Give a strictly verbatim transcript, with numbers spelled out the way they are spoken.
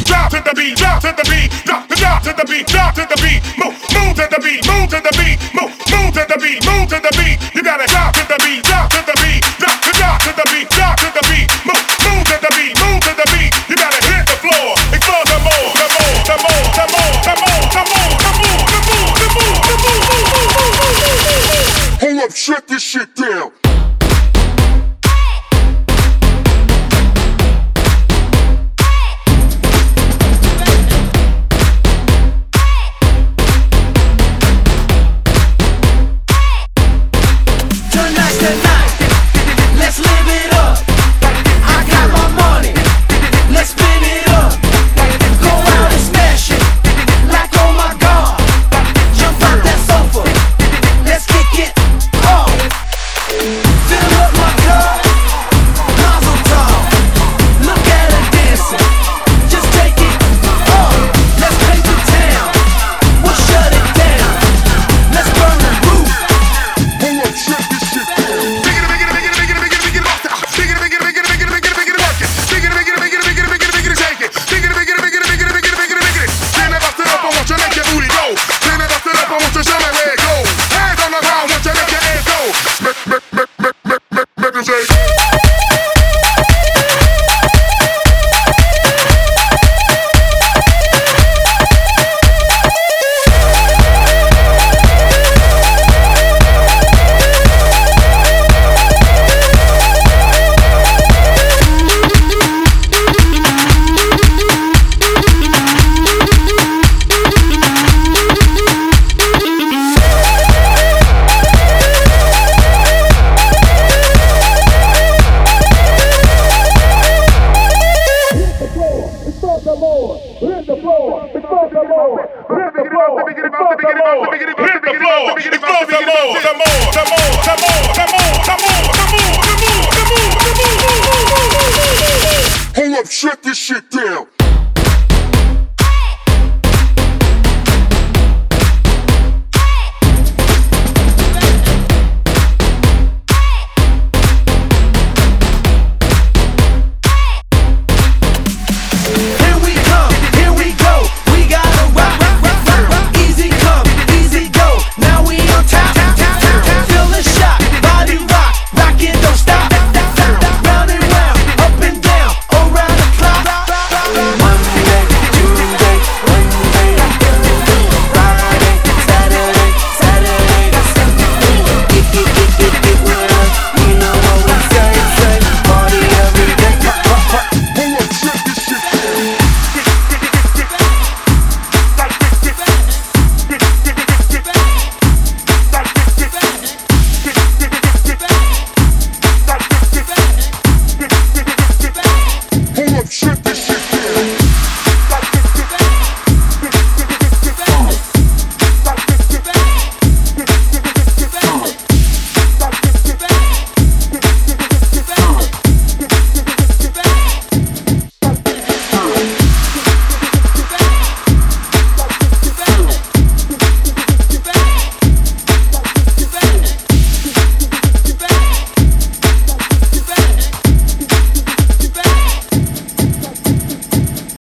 drop to the beat, drop to the beat, drop, drop to the beat, drop to the beat, move, move to the beat, move to the beat, move, move to the beat, move to the beat. You gotta drop to the beat, drop to the beat, drop, drop to the beat, drop to the beat, move, move to the beat, move to the beat. You gotta hit the floor, explore the more, the more, the more, the more, the more, the more, the more, the more, the more, the more. Hold up, shut this shit down. Hold up, shut this shit down.